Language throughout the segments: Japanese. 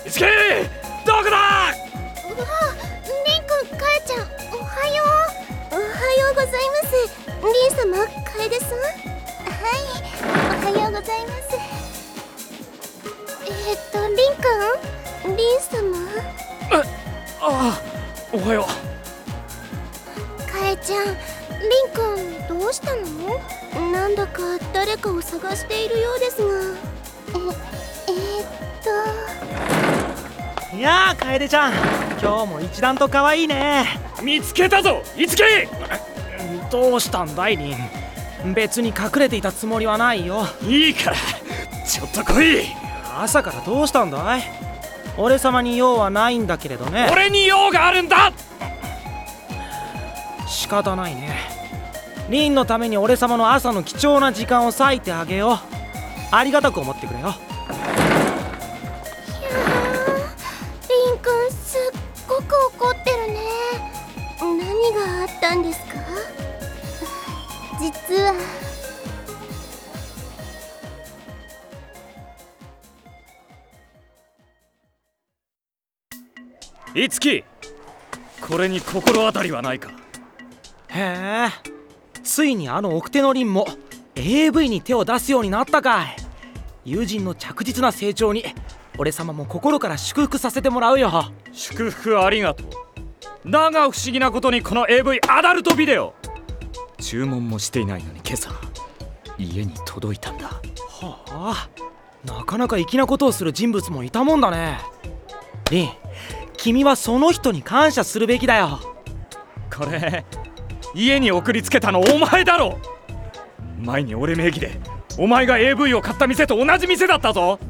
いつけどこだ。 うわ、リンくん、かえちゃん、おはよう。おはようございます。リン様、楓さん。はい、おはようございます。リンくん、リン様。 ああ、おはよう。かえちゃん、リンくん、どうしたの？なんだか誰かを探しているようですが。 いやあ、楓ちゃん、今日も一段と可愛いね。 見つけたぞ、いつけ。 どうしたんだい、リン。別に隠れていたつもりはないよ。 いいからちょっと来い。 朝からどうしたんだい？俺様に用はないんだけれどね。 俺に用があるんだ。 仕方ないね。リンのために俺様の朝の貴重な時間を割いてあげよう。ありがたく思ってくれよ。 リンくん、すっごく怒ってるね。何があったんですか？実は。 いつき、これに心当たりはないか？ へえ、ついにあの奥手のリンも AV に手を出すようになったかい。友人の着実な成長に俺様も心から祝福させてもらうよ。 祝福ありがとう。だが不思議なことにこの AV アダルトビデオ、注文もしていないのに今朝家に届いたんだ。 はあ、なかなか粋なことをする人物もいたもんだね。リン、君はその人に感謝するべきだよ。 これ家に送りつけたのお前だろ。前に俺名義でお前が AV を買った店と同じ店だったぞ。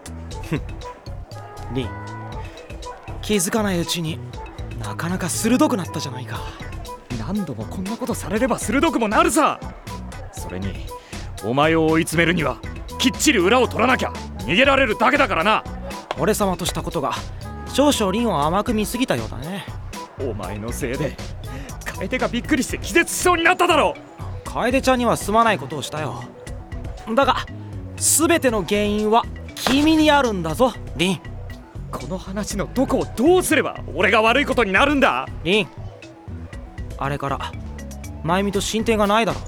リン、気づかないうちになかなか鋭くなったじゃないか。 何度もこんなことされれば鋭くもなるさ。それにお前を追い詰めるにはきっちり裏を取らなきゃ逃げられるだけだからな。 俺様としたことが少々リンを甘く見すぎたようだね。 お前のせいで楓がびっくりして気絶しそうになっただろ。 楓ちゃんにはすまないことをしたよ。だが全ての原因は君にあるんだぞ、リン。 この話のどこをどうすれば俺が悪いことになるんだ。 リン、あれから真由美と進展がないだろ。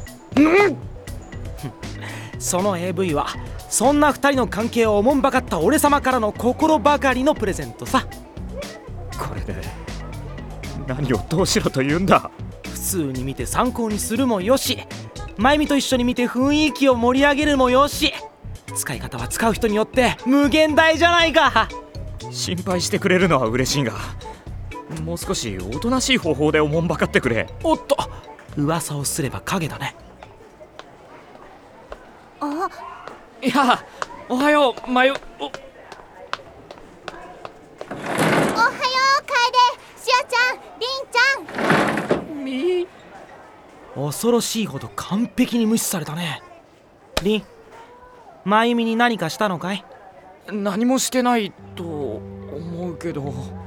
その AV はそんな二人の関係をおもんばかった俺様からの心ばかりのプレゼントさ。 これで何をどうしろと言うんだ。 普通に見て参考にするもよし、真由美と一緒に見て雰囲気を盛り上げるもよし、使い方は使う人によって無限大じゃないか。 心配してくれるのは嬉しいが、もう少しおとなしい方法でおもんばかってくれ。 おっと、噂をすれば影だね。 あ、 いや、おはよう、まゆ。 おはよう、楓、しおちゃん、りんちゃん。 み恐ろしいほど完璧に無視されたね。リン、真由美に何かしたのかい？ 何もしてないと思うけど。